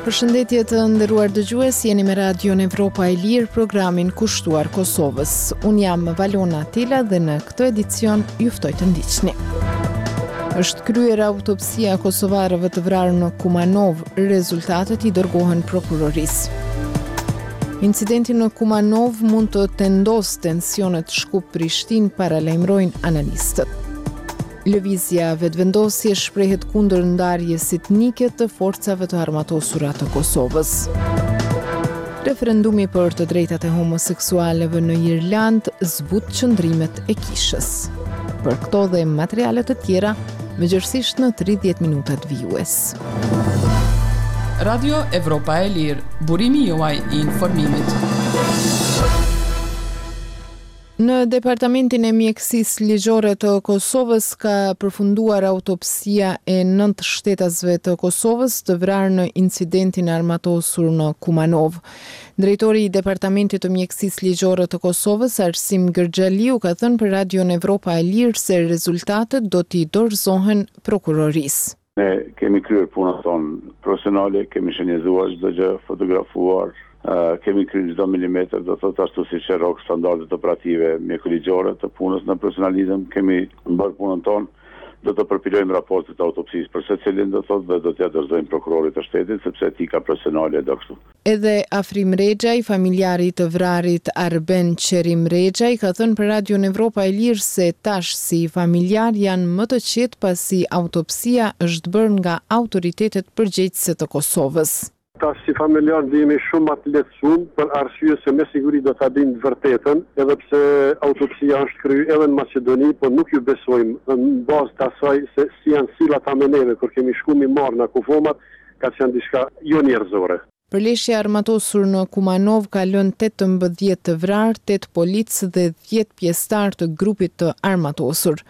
Përshëndetje të nderuar dëgjues, jeni me Radion Evropa e Lirë, programin kushtuar Kosovës. Unë jam Valona Tila dhe në këtë edicion ju ftoj të ndiqni. Është kryer autopsia kosovarëve të vrarë në Kumanov, rezultatet i dërgohen prokurorisë. Incidenti në Kumanov mund të tendos tensionet Shkup-Prishtinë, paralajmërojnë analistët. Lëvizja vetëvendosje shprehet kundër ndarjes etnike të forcave të armatosura të Kosovës. Referendumi për të drejtat e homoseksualëve në Irland zbut qëndrimet e kishës. Për këto dhe materiale të tjera, mëgjërësisht në 30 minutat vijues. Radio Evropa e Lirë, burimi juaj i informimit. Në Departamentin e Mjekësisë Ligjore të Kosovës ka përfunduar autopsia e 9 shtetasve të Kosovës të vrarë në incidentin armatosur në Kumanov. Drejtori i Departamentit të Mjekësisë Ligjore të Kosovës, Arsim Gërxhaliu, ka thënë për Radion Evropa e Lirë se rezultatet do t'i dorëzohen prokurorisë. Ne kemi kryer punën tonë profesionale, kemi shënjezuar çdo gjë, fotografuar, kemi kryer çdo milimetër, do thotë ashtu siç e rrok standardet operative mjekëligjore të punës në profesionalizëm, kemi bërë punën tonë, do të përpilojmë raportet e autopsisë për secilin, do thotë, dhe do t'ia dorëzojmë prokurorit të shtetit, sepse etika profesionale do kështu. Edhe Afrim Rexhaj, familjari të vrarit Arben Qerim Rexhaj, ka thënë për Radion Evropa e Lirë se tash si familjar janë më të qetë pasi autopsia është bërë nga autoritetet përgjegjëse të Kosovës. Tash si familjar jemi shumë të lehtësuar për arsye se me siguri do ta dinë vërtetën, edhe pse autopsia është kryer edhe në Maqedoni, por nuk ju besojmë në bazë të asaj se si janë sillat me neve kur kemi shkuar mi marr në kufomat, ka qenë diçka jo njerëzore. Përleshja armatosur në Kumanov ka lënë 18 të vrarë, 8 policë dhe 10 pjesëtar të grupit të armatosur.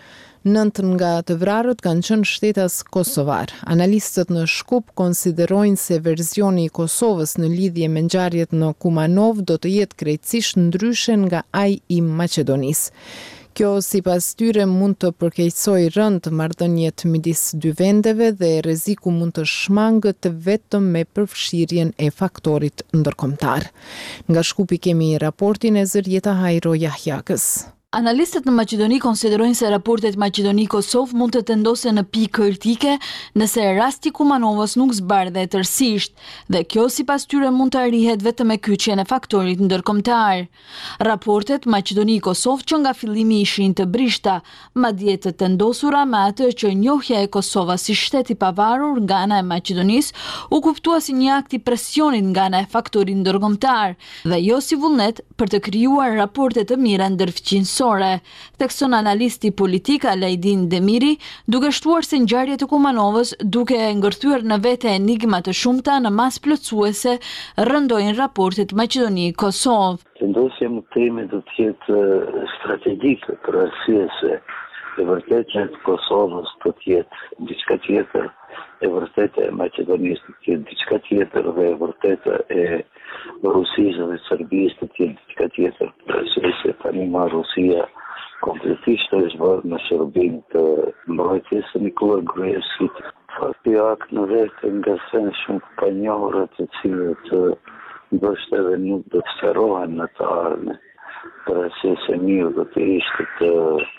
9 nga të vrarët kanë qenë shtetas kosovar. Analistët në Shkup konsiderojnë se versioni i Kosovës në lidhje me ngjarjet në Kumanov do të jetë krejtësisht ndryshe nga ai i Maqedonisë. Kjo sipas tyre mund të përkeqësojë rënd marrëdhëniet midis dy vendeve dhe rreziku mund të shmangët vetëm me përfshirjen e faktorit ndërkombëtar. Nga Shkupi kemi raportin e Zërjeta Hajro Jahjakës. Analistët në Maqedoni konsiderojnë se raportet Maqedoni-Kosovë mund të tendosen në pikë kritike nëse rasti Kumanovës nuk zbardhe tërësisht, dhe kjo sipas tyre mund të arrihet vetëm me kyçjen e faktorit ndërkombëtar. Raportet Maqedoni-Kosovë që nga fillimi ishin të brishta, madje të tendosura me atë që njohja e Kosovës si shtet i pavarur nga ana e Maqedonisë u kuptua si një akt i presionit nga ana e faktorit ndërkombëtar, dhe jo si vullnet për të krijuar raporte të mira ndërfëqënësore. Thekson analisti politik Alajdin Demiri, duke shtuar se ngjarjet e Kumanovës duke ngërthyer në vete enigma të shumta në mas plotësuese rëndojnë raportet Maqedoni-Kosovë. Vendosja më teme do të jetë strategjike për arsye se e vërtetë e Kosovës do të jetë diçka tjetër, e vërtetë e Maqedonisë do të jetë diçka tjetër dhe e vërtetë e Rusisë dhe Serbisë të jetë diçka tjetër. Për arsye se tani Rusia kompletisht është bërë në shërbim të mbrojtjes së Nikola Gruevskit. Fakti akt në vetë nga sen shumë panjohura të cilët ndoshta edhe nuk do të sqarohen në të ardhmen. Për arsye se mirë do të ishte të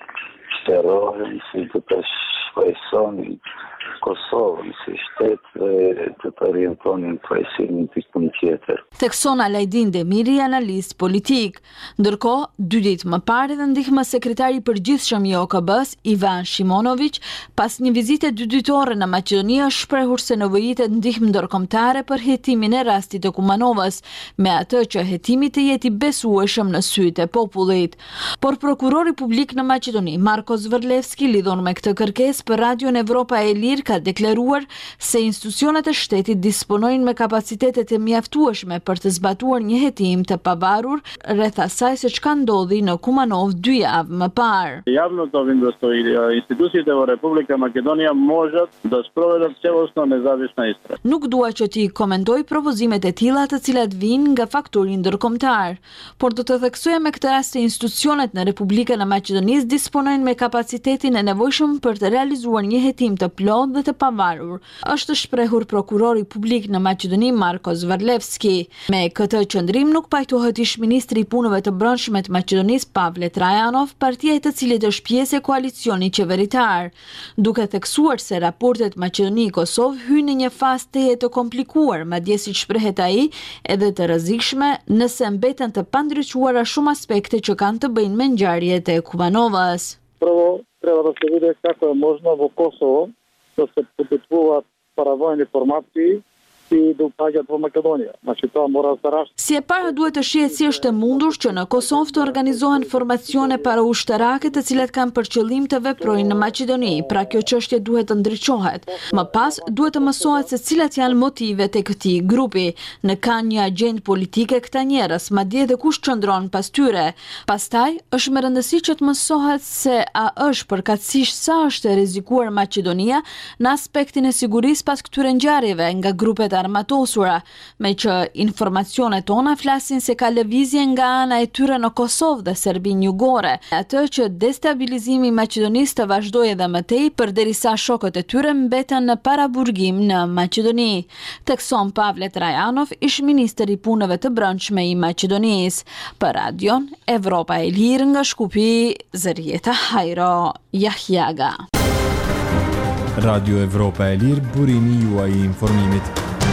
sqarohen si do të shfaqsonin Kosovën si shtet dhe të të orientonin pajësimin të një tjetër. Thekson Alajdin Demiri, analist politik. Ndërkohë, 2 ditë më parë dhe ndihmë sekretari i përgjithshëm i OKB-s, Ivan Shimonović, pas një vizite 2 ditore në Maqedoni, është shprehur se nevojitet ndihmë ndërkombëtare për hetimin e rastit të Kumanovës, me atë që hetimi të jetë i besueshëm në sytë e popullit. Por prokurori publik në Maqedoni, Marko Zvërlevski, lidhur me këtë kërkesë për Radion Evropa e Lirë, ka deklaruar se institucionet e shtetit disponojnë me kapacitetet e mjaftueshme për të zbatuar një hetim të pavarur rreth asaj se çka ndodhi në Kumanov 2 javë më parë. Javno to vindostoji instituciите u Republika Makedonia možat da sprovede celosno nezavisna istraga. Nuk dua që ti komentoj propozimet e tilla të cilat vijnë nga faktori ndërkombëtar, por do të theksoj me këtë rast se institucionet në Republikën e Maqedonisë disponojnë me kapacitetin e nevojshëm për të realizuar një hetim të plotë dhe të pavarur, është shprehur prokurori publik në Maqedoni Marko Zvarlevski. Me këtë qëndrim nuk pajtohet ish-ministri i punëve të brendshme të Maqedonisë Pavle Trajanov, partia e të cilit është pjesë e koalicionit qeveritar, duke theksuar se raportet Maqedoni-Kosovë hyjnë në një fazë teje të komplikuar, madje siç shprehet ai, edhe të rrezikshme, nëse mbeten të pandryquara shumë aspekte që kanë të bëjnë me ngjarjet e Kumanovas. Prvo, treba da se vide kako je možno во Kosovo da se подготвуваат paravojnë informaции i do pagjat po Makedonia. Si e parë duhet të shihet si është e mundur që në Kosovë të organizohen formacione para ushtarake të cilat kanë për qëllim të veprojnë në Maqedoni, pra kjo çështje duhet të ndriçohet. Më pas duhet të mësohet se cilat janë motivet e këtij grupi, në kanë një agjendë politike këta njerëz, madje edhe kush qëndron pas tyre. Pastaj është me rëndësi që të mësohet se a është përkatësisht sa është e rrezikuar Maqedonia në aspektin e sigurisë pas këtyre ngjarjeve nga grupet armatosura, me që informacionet tona flasin se ka lëvizje nga ana e tyre në Kosovë dhe Serbinë Jugore, atë që destabilizimi i Maqedonisë të vazhdojë edhe më tej përderisa shokët e tyre mbeten në paraburgim në Maqedoni, thekson Pavle Trajanov, ish-ministri i punëve të brendshme i Maqedonisë. Për Radion Evropa e Lirë nga Shkupi, Zërieta Hajro Jahjaga. Radio Evropa e Lirë, burimi juaj i informimit.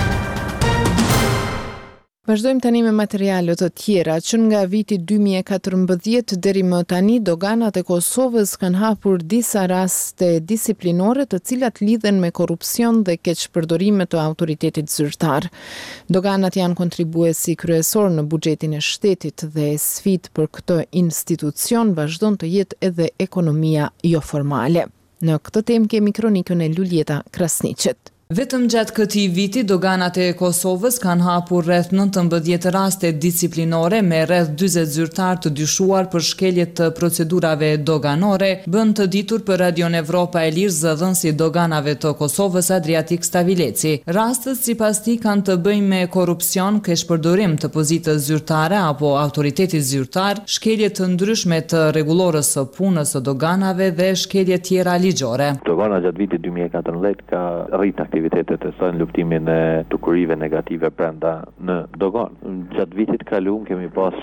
Vazhdojmë tani me materialet të tjera që nga viti 2014 deri më tani doganat e Kosovës kanë hapur disa raste disiplinore të cilat lidhen me korrupsion dhe keqpërdorime të autoritetit zyrtar. Doganat janë kontribuesi kryesor në buxhetin e shtetit dhe sfidë për këtë institucion vazhdon të jetë edhe ekonomia jo formale. Në këtë temë kemi kronikën e Luljeta Krasniqit. Vetëm gjatë këtij viti, doganat e Kosovës kanë hapur rreth 19 raste disiplinore me rreth 40 zyrtar të dyshuar për shkelje të procedurave doganore, bën të ditur për Radion Evropa e Lirë zëdhënësi doganave të Kosovës Adriatik Stavileci. Rastet sipas tij kanë të bëjnë me korrupsion, keqpërdorim të pozitës zyrtare apo autoritetit zyrtar, shkelje të ndryshme të rregullorës së punës së doganave dhe shkelje tjera ligjore. Dogana gjatë vitit 2014 ka rritur aktivitetet e saj në luftimin e tukurive negative brenda në dogan. Gjatë vitit kaluar kemi pas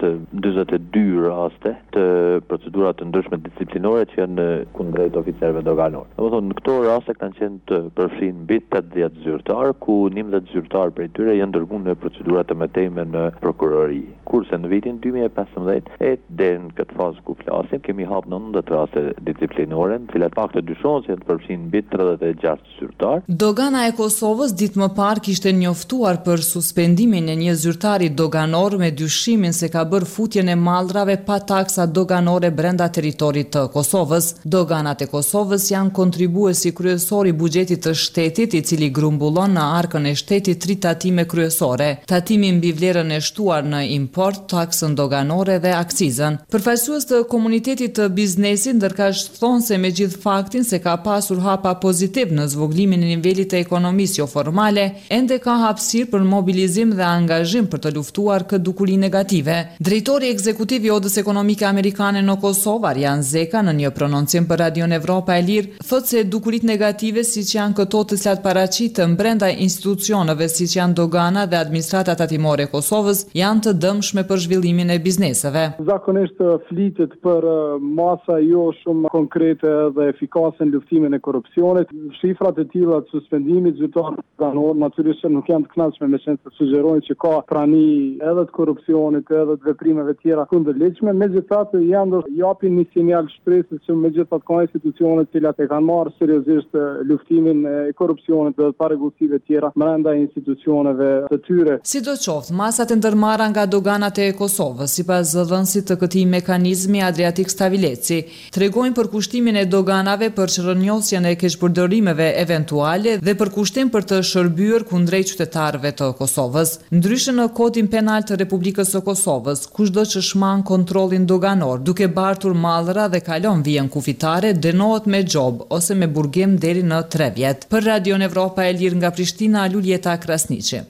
42 raste të procedura të ndryshme disiplinore që janë kundrejt oficerëve doganor. Domethënë në këto raste kanë qenë të përfshin mbi 80 zyrtar, ku 11 zyrtar prej tyre janë dërguar në procedura të mëtejme në prokurori. Kurse në vitin 2015 deri në këtë fazë ku flasim kemi hapur 90 raste disiplinore, të cilat pak të dyshohen se janë të përfshin mbi 36 zyrtar. Dogana e Kosovës ditë më parë kishte njoftuar për suspendimin e një zyrtari doganor me dyshimin se ka bërë futjen e mallrave pa taksa doganore brenda territorit të Kosovës. Doganat e Kosovës janë kontribuesi kryesor i buxhetit të shtetit, i cili grumbullon në arkën e shtetit 3 tatime kryesore: tatimi mbi vlerën e shtuar në import, taksën doganore dhe akcizën. Përfaqësues të komunitetit të biznesit ndërkaq thonë se me gjithë faktin se ka pasur hapa pozitiv në zvogëlimin e nivelit të ekonomisë jo formale, ende ka hapësirë për mobilizim dhe angazhim për të luftuar këtë dukuri negative. Drejtori ekzekutiv i Odës Ekonomike Amerikane në Kosovë, Arjan Zeka, në një prononcim për Radion Evropa e Lirë, thotë se dukurit negative siç janë këto të cilat paraqiten brenda institucioneve siç janë dogana dhe administrata tatimore e Kosovës, janë të dëmshme për zhvillimin e bizneseve. Zakonisht flitet për masa jo shumë konkrete dhe efikase në luftimin e korrupsionit. Shifrat e tilla të suspendimit zyrtar doganor natyrisht nuk janë të kënaqshme, me qenë se sugjerojnë që ka prani edhe të korrupsionit edhe të veprimeve tjera kundërligjshme. Megjithatë janë japin një sinjal shpresës që megjithatë ka institucione të cilat e kanë marrë seriozisht luftimin e korrupsionit dhe të parregullsive tjera brenda institucioneve të tyre. Sidoqoftë, masat e ndërmarra nga doganat e Kosovës, sipas zëdhënësit të këtij mekanizmi Adriatik Stavileci, tregojnë për kushtimin e doganave për çrënjosjen e keqpërdorimeve eventuale dhe për kushtim për të shërbyer kundrejt qytetarëve të Kosovës. Ndryshe në Kodin Penal të Republikës së Kosovës, kushdo që shman kontrollin doganor duke bartur mallra dhe kalon vijën kufitare dënohet me xhob ose me burgim deri në 3 vjet. Për Radion Evropa e Lirë nga Prishtina, Luljeta Krasniqi.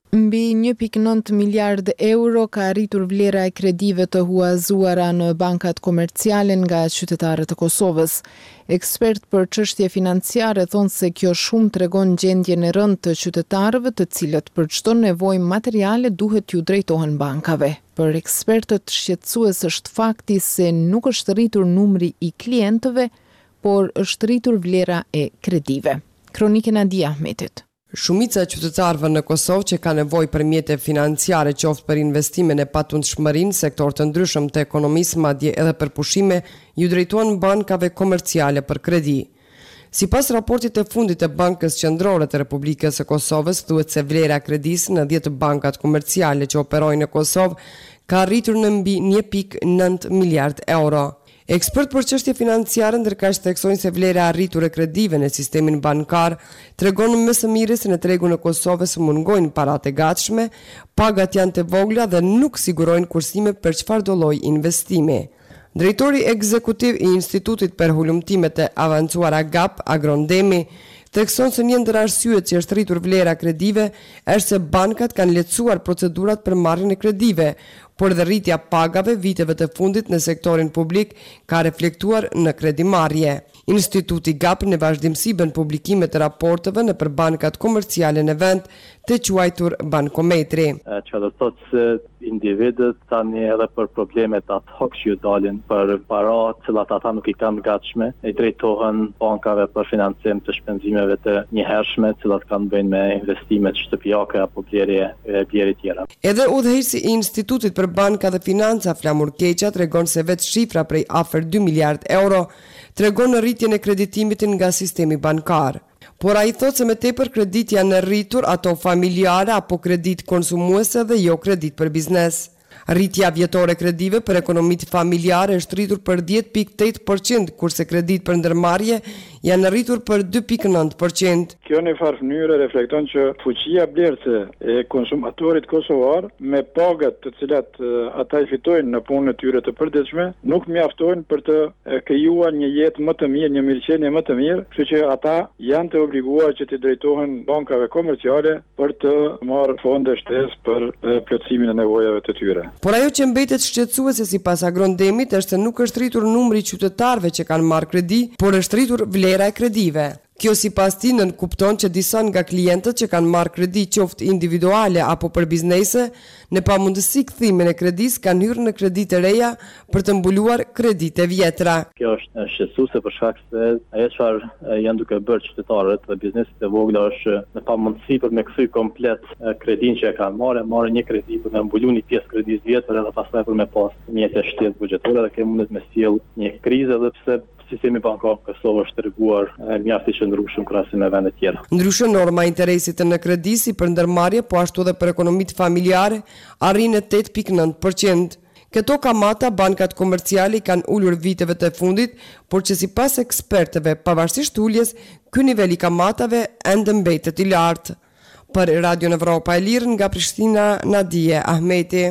Mbi 1.9 miliard euro ka arritur vlera e kredive të huazuara në bankat komerciale nga qytetarët e Kosovës. Ekspert për çështje financiare thonë se kjo shumë tregon gjendjen e rëndë të qytetarëve, të cilët për çdo nevojë materiale duhet t'ju drejtohen bankave. Për ekspertët shqetësues është fakti se nuk është rritur numri i klientëve, por është rritur vlera e kredive. Kronikën e Nadia Ahmetit. Shumica e qytetarëve në Kosovë që ka nevojë për mjete financiare, qoftë për investime në patundshmërinë, sektor të ndryshëm të ekonomisë, madje edhe për pushime, ju drejtohen bankave komerciale për kredi. Sipas raportit të fundit të Bankës Qendrore të Republikës së Kosovës, thuhet se vlera e kredisë në 10 bankat komerciale që operojnë në Kosovë ka arritur në mbi 1.9 miliard euro. Ekspert për çështje financiare ndërkaq theksojnë se vlera e arritur e kredive në sistemin bankar tregon më së miri se në tregun e Kosovës mungojnë paratë e gatshme, pagat janë të vogla dhe nuk sigurojnë kursime për çfarëdo lloji investimi. Drejtori ekzekutiv i Institutit për Hulumtimet e Avancuara GAP, Agrondemi, thekson se një ndër arsyet që është rritur vlera kredive është se bankat kanë lehtësuar procedurat për marrjen e kredive, por dhe rritja pagave viteve të fundit në sektorin publik ka reflektuar në kredimarrje. Instituti GAP në vazhdimsi bën publikime të raporteve në për bankat komerciale në vend të quajtur bankometri. Që do të thotë se individët tani edhe për problemet ad hoc që ju dalin për para cilat ata nuk i kanë gatshme, i drejtohen bankave për financim të shpenzimeve të njëhershme, cilat kanë bëjnë me investimet shtëpiake apo blerje tjera. Edhe udhëheqësi i Institutit për Banka dhe Financa Flamur Keqa tregon se vetë shifra prej afër 2 miliard euro tregon në rritjen e kreditimit nga sistemi bankar. Por ai thotë se me tepër kredit janë rritur ato familjare apo kredit konsumuese dhe jo kredit për biznes. Rritja vjetore kredive për ekonomitë familjare është rritur për 10.8%, kurse kredit për ndërmarrje janë rritur për 2.9%. Kjo në farë mënyrë reflekton që fuqia blerëse e konsumatorit kosovar me pagat të cilat ata i fitojnë në punën e tyre të përditshme nuk mjaftojnë për të krijuar një jetë më të mirë, një mirëqenie më të mirë, kështu që ata janë të obliguar që të drejtohen bankave komerciale për të marrë fonde shtesë për plotësimin e nevojave të tyre. Por ajo që mbetet shqetësuese sipas Agrondemit është se nuk është rritur numri i qytetarëve që kanë marrë kredi, por është rritur vlera e kredive. Kjo sipas tij nënkupton që disa nga klientët që kanë marrë kredi qoftë individuale apo për biznese, në pamundësi kthimin e kredisë kanë hyrë në kredi të reja për të mbuluar kredite vjetra. Kjo është shqetësuese për shkak se ajo çfarë janë duke bërë qytetarët dhe bizneset e vogla është në pamundësi për me kthy komplet kredin që e kanë marrë një kredi për me mbulu një pjesë kredisë vjetër edhe pastaj për me pas mjete shtesë buxhetore dhe kjo mundet me sjell një krizë edhe pse sistemi bankar Kosovë është treguar mjaft i qëndrueshëm krahasim me vende tjera. Ndryshe norma interesit në kredi si për ndërmarrje, po ashtu edhe për ekonomitë familjare arrin në 8.9%. Këto kamata bankat komerciale kanë ulur viteve të fundit, por që sipas ekspertëve, pavarësisht uljes, ky nivel i kamatave ende mbetet i lartë. Për Radio Evropa e Lirë nga Prishtina, Nadia Ahmeti.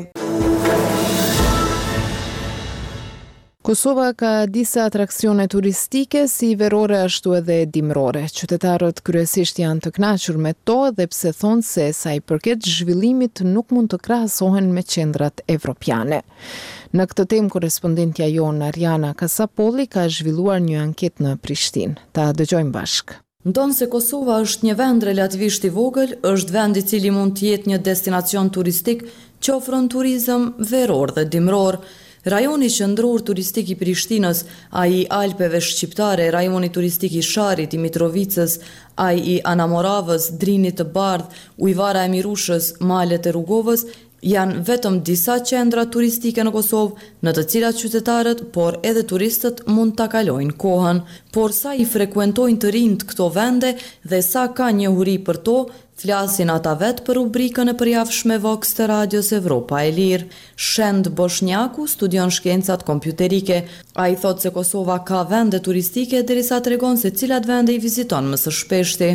Kosova ka disa atraksione turistike si verore ashtu edhe dimrore. Qytetarët kryesisht janë të kënaqur me to dhe pse thonë se sa i përket zhvillimit nuk mund të krahasohen me qendrat evropiane. Në këtë temë korrespondentja jonë Ariana Kasapolli ka zhvilluar një anketë në Prishtinë. Ta dëgjojmë bashkë. Ndonë se Kosova është një vend relativisht i vogël, është vend i cili mund të jetë një destinacion turistik që ofron turizëm veror dhe dimror. Rajoni qendror turistik i Prishtinës, ai i Alpeve shqiptare, rajoni turistik i Sharit, i Mitrovicës, ai i Anamoravës, Drinit të Bardh, Ujvara e Mirushës, malet e Rrugovës, janë vetëm disa qendra turistike në Kosovë, në të cilat qytetarët, por edhe turistët mund ta kalojnë kohën. Por sa i frekuentojnë të rinjt këto vende dhe sa ka njohuri për to, flasin ata vetë për rubrikën e përjavshme Vox të Radios Evropa e Lirë. Shend Boshnjaku studion shkencat kompjuterike. Ai thotë se Kosova ka vende turistike derisa tregon se cilat vende i viziton më së shpeshti.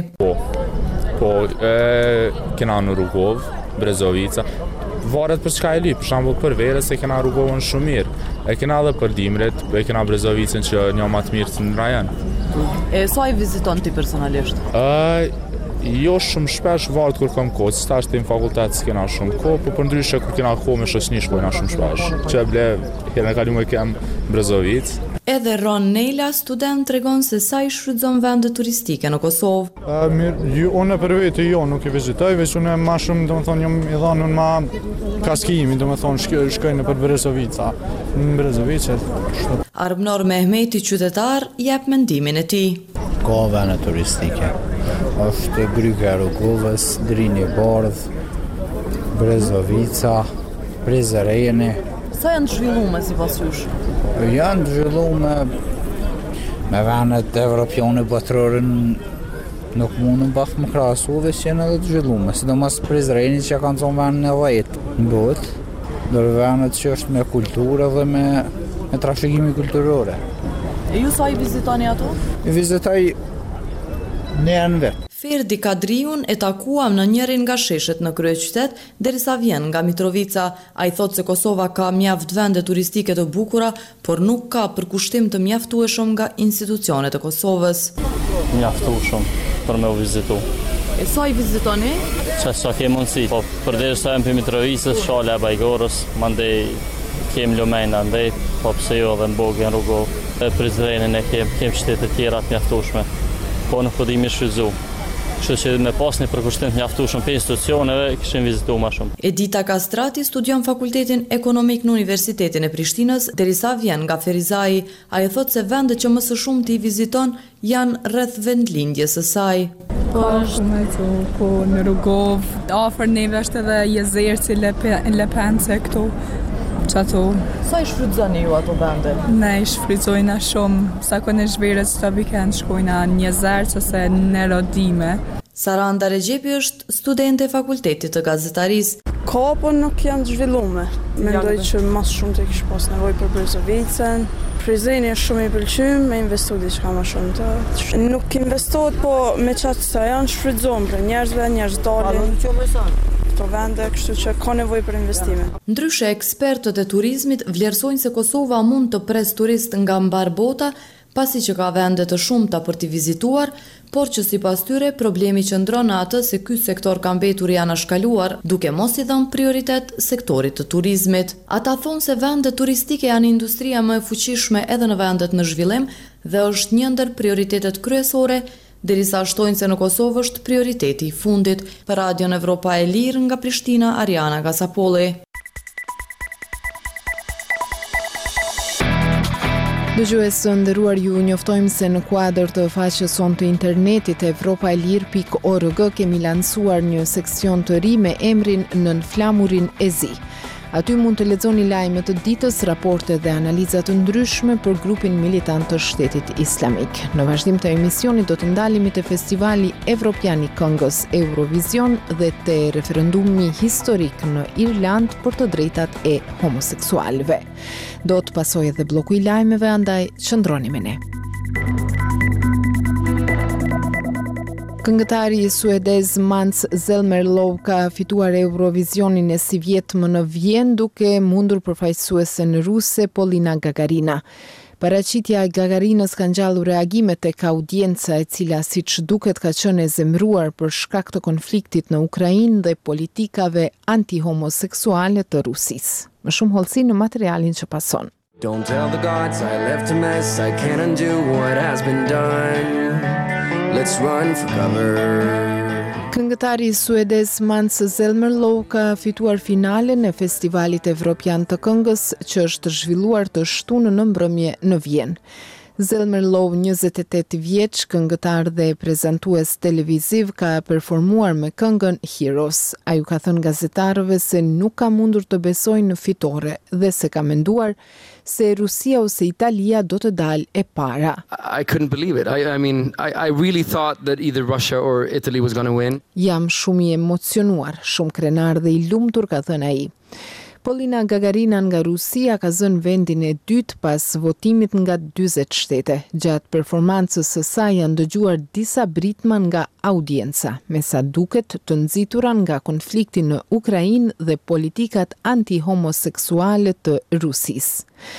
Kena në Rrugov, Brezovica. Varet për çka e li, për shembull për verës e kena Rrugovën shumë mirë. E kena edhe për dimret, e kena Brezovicën që një më të mirë në rajon. Sa i viziton ti personalisht? Jo shumë shpesh varet kur kam kohë, si tash në fakultet s'kena shumë kohë, po përndryshe kur kena kohë me shoqëni shkojna shumë shpesh. Që e ble, herën e kaluar kem Brezovic. Edhe Ron Nela, student, tregon se sa i shfrytëzon vendet turistike në Kosovë. Unë për vete nuk i vizitoj, veç unë ma shumë, domethënë, jam i dhanë unë ma kaskimi, domethënë, shkoj në për Brezovica. Në Brezovica. Arbnor Mehmeti, qytetar, jep mendimin e tij. Ka vende turistike. Është Gryka e Rrugovës, Drini Bardh, Brezovica, Prizreni. Sa janë të zhvilluar sipas jush? Janë të zhvilluar me vendet evropiane botërore, nuk mundën bashkë më krahasu dhe që janë edhe të zhvilluar, sidomos Prizreni që kanë zonë vendin e 10 në botë, ndër vendet që është me kulturë dhe me trashëgimi kulturore. E ju sa i vizitoni ato? I vizitoj në janë vetë. Ferdi Kadriun e takuam në njërin nga sheshet në kryeqytet derisa vjen nga Mitrovica. Ai thot se Kosova ka mjaft vende turistike të bukura, por nuk ka përkushtim të mjaftueshëm nga institucionet e Kosovës. Mjaftueshëm për me u vizitu. E sa i vizitoni? Sa ke mundësi, po përderisa jam për Mitrovicës, Shala e Bajgorës, mandej kem Lumejna ndej, po pse jo dhe në Bogë, në Rrugovë, Prizrenin e kem qytete tjera të mjaftueshme, po nuk po di mi shfrytëzu. Kështu që me pas një përkushtim të mjaftueshëm për institucioneve, kishim vizituar më shumë. Edita Kastrati studion Fakultetin Ekonomik në Universitetin e Prishtinës, derisa vjen nga Ferizai. Ai thot se vendet që më së shumti i viziton janë rreth vendlindjes së saj. Po është po në Rrugovë, afër neve është edhe Jezerci, Lepence këtu. Sa i shfrytëzoni ju ato vende? Ne i shfrytëzojna shumë, zakonisht verës çdo vikend shkojna në Jezerc ose në Rodime. Saranda Regjepi është studente e Fakultetit të Gazetarisë. Ka, po nuk janë të zhvilluar. Mendoj që mas shumë të kish pas nevojë për Brezovicën. Prizreni është shumë i pëlqyer, me investu diçka më shumë të. Nuk investohet, po me çfarë sa janë shfrytëzohen për njerëzve, njerëz dalin. Këto vende, kështu që ka nevojë për investime. Ndryshe, ekspertët e turizmit vlerësojnë se Kosova mund të pres turist nga mbar bota, pasi që ka vende të shumta për t'i vizituar, por që sipas tyre problemi qëndron në atë se ky sektor ka mbetur i anashkaluar, duke mos i dhënë prioritet sektorit të turizmit. Ata thonë se vendet turistike janë industria më e fuqishme edhe në vendet në zhvillim dhe është një ndër prioritetet kryesore, derisa shtojnë se në Kosovë është prioriteti i fundit. Për Radion Evropa e Lirë nga Prishtina, Ariana Gasapolli. Dëgjues të nderuar, ju njoftojmë se në kuadër të faqes sonë të internetit evropaelir.org kemi lansuar një seksion të ri me emrin Nën flamurin e zi. Aty mund të lexoni lajmet të ditës, raporte dhe analiza të ndryshme për grupin militant të Shtetit Islamik. Në vazhdim të emisionit do të ndalemi te Festivali Evropian i Këngës Eurovision dhe te referendumi historik në Irland për të drejtat e homoseksualëve. Do të pasojë edhe bloku i lajmeve, andaj qëndroni me ne. Këngëtari suedez Mans Zelmerlöw ka fituar Eurovisionin e si vjet më në Vjen duke mundur përfaqësuesen ruse Polina Gagarina. Paraqitja e Gagarinës ka ngjallur reagime tek audienca e cila siç duket ka qenë e zemëruar për shkak të konfliktit në Ukrainë dhe politikave antihomoseksuale të Rusisë. Më shumë hollësi në materialin që pason. Don't tell the gods I left a mess, I can't undo what has been done. Let's run for cover. Këngëtari suedez Mans Zelmerlöw ka fituar finalen e Festivalit Evropian të Këngës që është zhvilluar të shtunë në mbrëmje në Vjen. Zelmerlöw, 28 vjeç, këngëtar dhe prezantues televiziv, ka performuar me këngën Heroes. Ai u ka thënë gazetarëve se nuk ka mundur të besojë në fitore dhe se ka menduar se Rusia ose Italia do të dalë e para. I couldn't believe it. I really thought that either Russia or Italy was going to win. Jam shumë i emocionuar, shumë krenar dhe i lumtur, ka thënë ai. Polina Gagarina nga Rusia ka zënë vendin e dytë pas votimit nga 40 shtete. Gjatë performancës së saj janë dëgjuar disa britma nga audienca, me sa duket të nxitura nga konflikti në Ukrainë dhe politikat antihomoseksuale të Rusisë.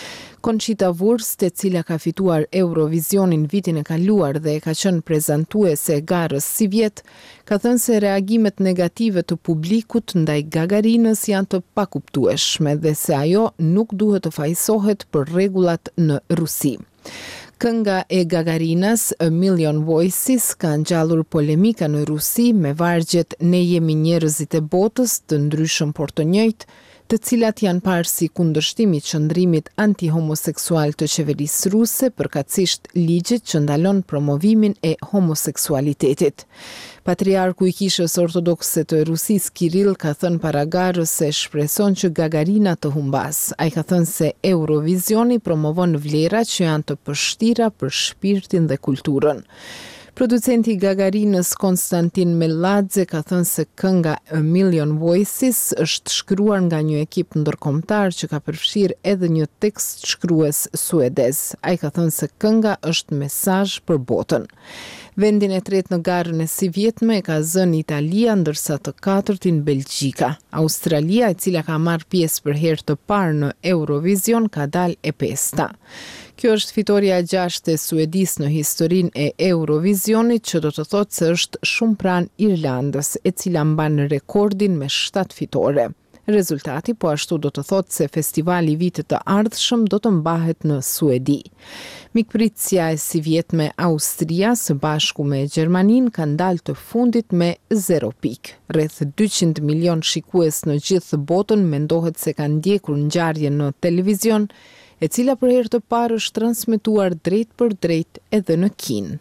Conchita Wurst, e cila ka fituar Eurovisionin vitin e kaluar dhe ka qenë prezantuese e garës si vjet, ka thënë se reagimet negative të publikut ndaj Gagarinës janë të pakuptueshme dhe se ajo nuk duhet të fajsohet për rregullat në Rusi. Kënga e Gagarinas, A Million Voices, ka ngjallur polemika në Rusi me vargjet Ne jemi njerëzit e botës, të ndryshëm por të njëjtë, të cilat janë parë si kundërshtim i qëndrimit anti-homoseksual të qeverisë ruse, përkatësisht ligjit që ndalon promovimin e homoseksualitetit. Patriarku i Kishës Ortodokse të Rusisë Kirill ka thënë para garës se shpreson që Gagarina të humbas. Ai ka thënë se Eurovisioni promovon vlera që janë të përshtatshme për shpirtin dhe kulturën. Producenti Gagarinës Konstantin Meladze ka thënë se kënga A Million Voices është shkruar nga një ekip ndërkombëtar që ka përfshirë edhe një tekst shkrues suedez. Ai ka thënë se kënga është mesazh për botën. Vendin e tretë në garën e si vjetme ka zënë Italia, ndërsa të katërtin Belgjika. Australia, e cila ka marrë pjesë për herë të parë në Eurovision, ka dalë e pesta. Kjo është fitoria e 6 e Suedis në historinë e Eurovisionit, që do të thotë se është shumë pranë Irlandës, e cila mban rekordin me 7 fitore. Rezultati po ashtu do të thotë se festivali i vitit të ardhshëm do të mbahet në Suedi. Mikpritësia e si vjetme Austria së bashku me Gjermaninë ka ndalë të fundit me 0 pikë. Rreth 200 milion shikues në gjithë botën mendohet se kanë ndjekur ngjarjen në televizion, e cila për herë të parë është transmetuar drejt për drejt edhe në Kinë.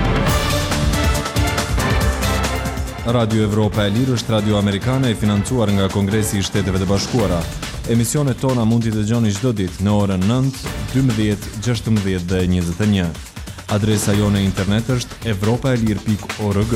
Radio Evropa e Lirë është radio amerikane e financuar nga Kongresi i Shteteve të Bashkuara. Emisionet tona mund t'i dëgjoni çdo ditë në orën 9, 12, 16 dhe 21. Adresa jone internet është evropaelir.org.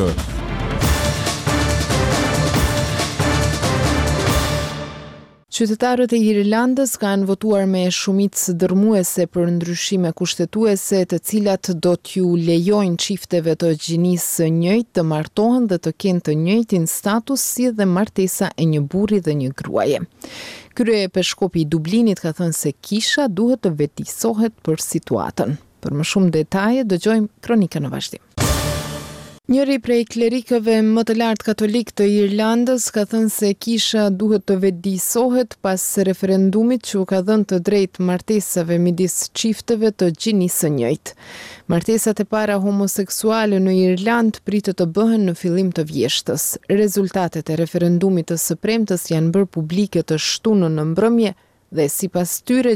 Qytetarët e Irlandës kanë votuar me shumicë dërmuese për ndryshime kushtetuese, të cilat do t'ju lejojnë çifteve të gjinisë së njëjtë të martohen dhe të kenë të njëjtin status si dhe martesa e një burri dhe një gruaje. Kryepeskopi i Dublinit ka thënë se kisha duhet të vetisohet për situatën. Për më shumë detaje dëgjojmë kronikën në vazhdim. Njëri prej klerikëve më të lartë katolik të Irlandës ka thënë se kisha duhet të vedisohet pas referendumit që u ka dhënë të drejtë martesave midis çifteve të gjinisë së njëjtë. Martesat e para homoseksuale në Irland pritet të bëhen në fillim të vjeshtës. Rezultatet e referendumit të së premtës janë bërë publike të shtunën në mbrëmje dhe sipas tyre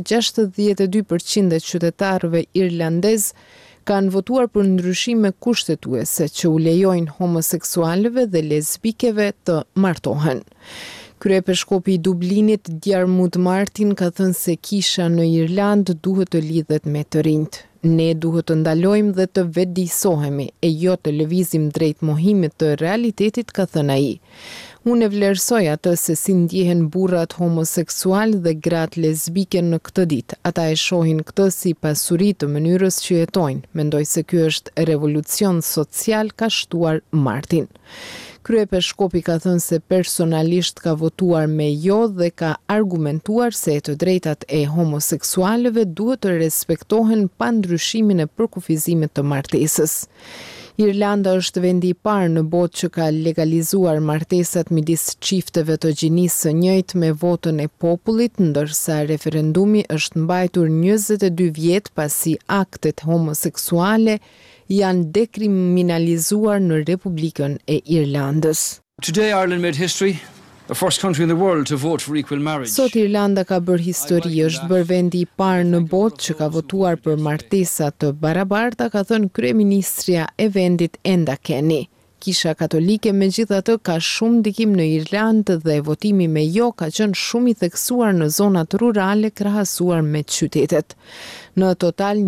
62% e qytetarëve irlandez kanë votuar për ndryshime kushtetuese që u lejojnë homoseksualëve dhe lesbikeve të martohen. Kryepeskopi i Dublinit Diarmuid Martin ka thënë se kisha në Irland duhet të lidhet me të rinjt. Ne duhet të ndalojmë dhe të vedisohemi, e jo të lëvizim drejt mohimit të realitetit, ka thënë ai. Unë e vlerësoj atë se si ndjehen burrat homoseksual dhe gratë lesbike në këtë ditë. Ata e shohin këtë si pasuri të mënyrës që jetojnë. Mendoj se ky është revolucion social, ka shtuar Martin. Kryepeskopi ka thënë se personalisht ka votuar me jo dhe ka argumentuar se të drejtat e homoseksualëve duhet të respektohen pa ndryshimin e përkufizimit të martesës. Irlanda është vendi i parë në botë që ka legalizuar martesat midis çifteve të gjinisë së njëjtë me votën e popullit, ndërsa referendumi është mbajtur 22 vjet pasi aktet homoseksuale janë dekriminalizuar në Republikën e Irlandës. Today Ireland made history. The first country in the world to vote for equal marriage. Sot Irlanda ka bërë histori, është bërë vendi i parë në botë që ka votuar për martesa të barabarta, ka thënë kryeministria e vendit Enda Kenny. Kisha katolike megjithatë ka shumë ndikim në Irlandë dhe votimi me jo ka qenë shumë i theksuar në zonat rurale krahasuar me qytetet. Në total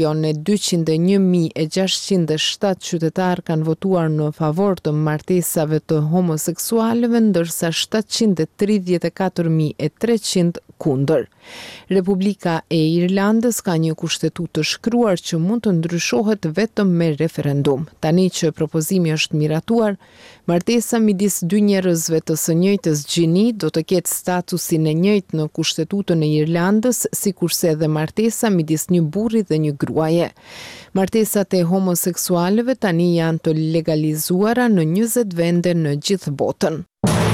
1.201.607 qytetar kanë votuar në favor të martesave të homoseksualëve, ndërsa 734.300 kundër. Republika e Irlandës ka një kushtetutë të shkruar që mund të ndryshohet vetëm me referendum. Tani që propozimi është miratuar, martesa midis dy njerëzve të së njëjtës gjini do të ketë statusin e njëjtë në kushtetutën e Irlandës, sikurse edhe martesa midis një burri dhe një gruaje. Martesat e homoseksualëve tani janë të legalizuara në 20 vende në gjithë botën.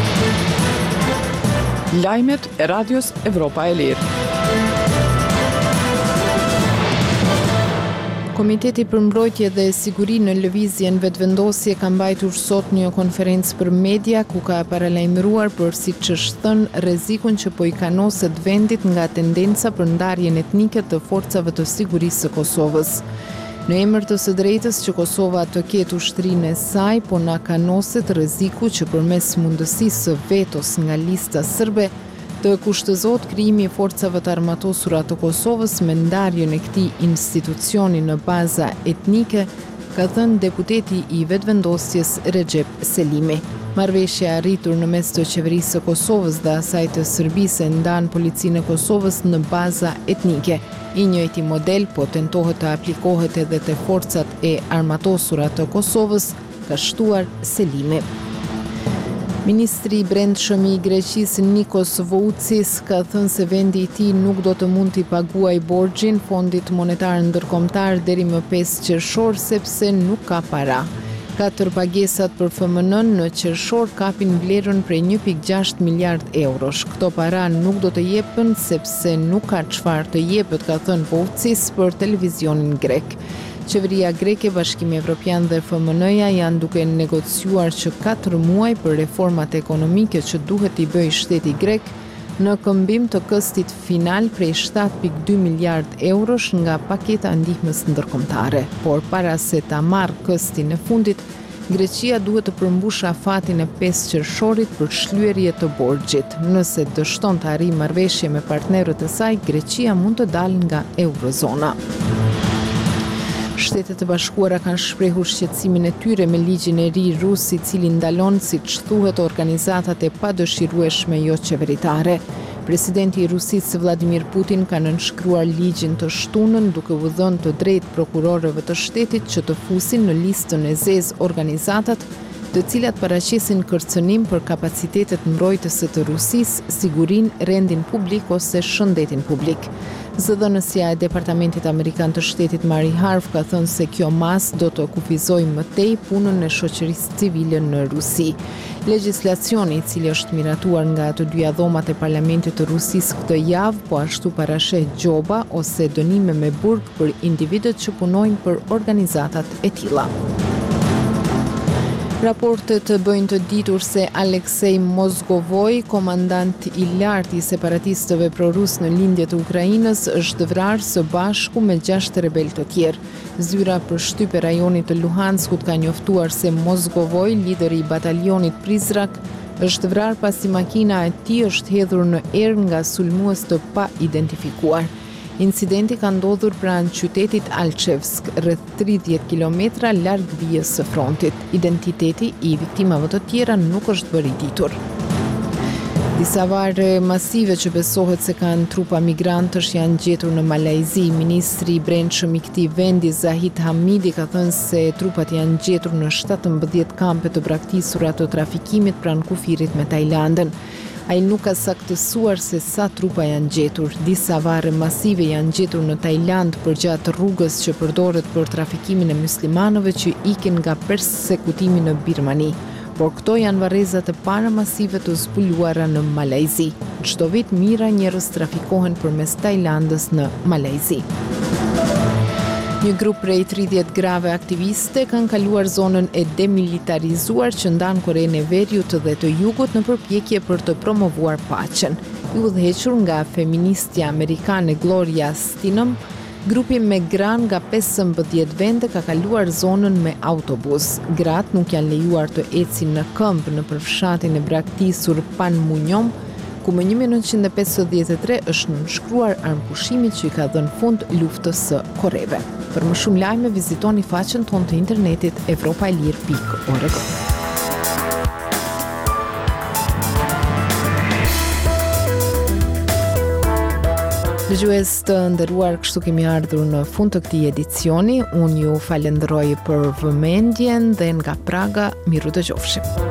Lajmet e Radios Evropa e Lirë. Komiteti për mbrojtje dhe siguri në lëvizjen vetëvendosje ka mbajtur sot një konferencë për media ku ka paralajmëruar për siç është thënë rrezikun që po i kanoset vendit nga tendenca për ndarjen etnike të forcave të sigurisë së Kosovës. Në emër të së drejtës që Kosova të ketë ushtrinë e saj, po na kanoset rreziku që përmes mundësisë së vetos nga lista serbe të kushtëzohet krijimi i forcave të armatosura të Kosovës me ndarjen e këtij institucioni në baza etnike, ka thënë deputeti i vetëvendosjes Recep Selimi. Marrëveshja e arritur në mes të qeverisë së Kosovës dhe asaj të Serbisë e ndan policinë e Kosovës në baza etnike. I njëjti model po tentohet të aplikohet edhe te forcat e armatosura të Kosovës, ka shtuar Selimi. Ministri i Brendshëm i Greqisë Nikos Voutsis ka thënë se vendi i tij nuk do të mund t'i paguajë borxhin Fondit Monetar Ndërkombëtar deri më 5 qershor sepse nuk ka para. 4 pagesat për FMN në qershor kapin vlerën prej 1.6 miliard eurosh. Këto para nuk do të jepen sepse nuk ka çfarë të jepet, ka thënë Voutsis për televizionin grek. Qeveria greke, Bashkimi Evropian dhe FMN-ja janë duke negociuar që 4 muaj për reformat ekonomike që duhet i bëjë shteti grek në këmbim të këstit final prej 7.2 miliard eurosh nga paketa ndihmës ndërkombëtare. Por para se ta marrë këstin e fundit, Greqia duhet të përmbush afatin e 5 qershorit për shlyerje të borxhit. Nëse dështon të arrijë marrëveshje me partnerët e saj, Greqia mund të dalë nga eurozona. Shtetet e Bashkuara kanë shprehur shqetësimin e tyre me ligjin e ri rus i cili ndalon, siç thuhet, organizatat e padëshirueshme jo qeveritare. Presidenti i Rusisë Vladimir Putin ka nënshkruar ligjin të shtunën duke u dhënë të drejtë prokurorëve të shtetit që të fusin në listën e zezë organizatat të cilat paraqesin kërcënim për kapacitetet mbrojtëse të Rusisë, sigurinë, rendin publik ose shëndetin publik. Zëdhënësja e Departamentit Amerikan të Shtetit Mary Harf ka thënë se kjo masë do të kufizojë më tej punën e shoqërisë civile në Rusi. Legjislacioni i cili është miratuar nga të dyja dhomat e Parlamentit të Rusisë këtë javë, po ashtu parasheh gjoba ose dënime me burg për individët që punojnë për organizatat e tilla. Raportet bëjnë të ditur se Aleksej Mozgovoj, komandant i lartë i separatistëve prorus në lindje të Ukrainës, është vrarë së bashku me 6 rebel të tjerë. Zyra për shtyp e rajonit të Luhanskut ka njoftuar se Mozgovoj, lideri i batalionit Prizrak, është vrarë pasi makina e tij është hedhur në erë nga sulmues të pa identifikuar. Incidenti ka ndodhur pranë qytetit Alchevsk, rreth 30 kilometra larg vijës së frontit. Identiteti i viktimave të tjera nuk është bërë i ditur. Disa varre masive që besohet se kanë trupa migrantësh janë gjetur në Malajzi. Ministri i Brendshëm i këtij vendi, Zahid Hamidi, ka thënë se trupat janë gjetur në 17 kampe të braktisura të trafikimit pranë kufirit me Tajlandën. Ai nuk ka saktësuar se sa trupa janë gjetur. Disa varre masive janë gjetur në Tajland përgjatë rrugës që përdoret për trafikimin e muslimanëve që ikin nga persekutimi në Birmani. Por këto janë varrezat e para masive të zbuluara në Malajzi. Çdo vit mijëra njerëz trafikohen përmes Tajlandës në Malajzi. Një grup prej 30 grave aktiviste kanë kaluar zonën e demilitarizuar që ndan Korenë e Veriut dhe të Jugut në përpjekje për të promovuar paqen. I udhëhequr nga feministja amerikane Gloria Steinem, grupi me gran nga 15 vende ka kaluar zonën me autobus. Gratë nuk janë lejuar të ecin në këmbë në përfshatin e braktisur Panmunjom, ku më 1953 është nënshkruar armpushimi që i ka dhënë fund luftës së Koreve. Për më shumë lajme, vizitoni faqen tonë të internetit evropaelir.org. Dëgjues të nderuar, kështu kemi ardhur në fund të këtij edicioni. Unë ju falenderoj për vëmendjen dhe nga Praga, miru dëgjofshim.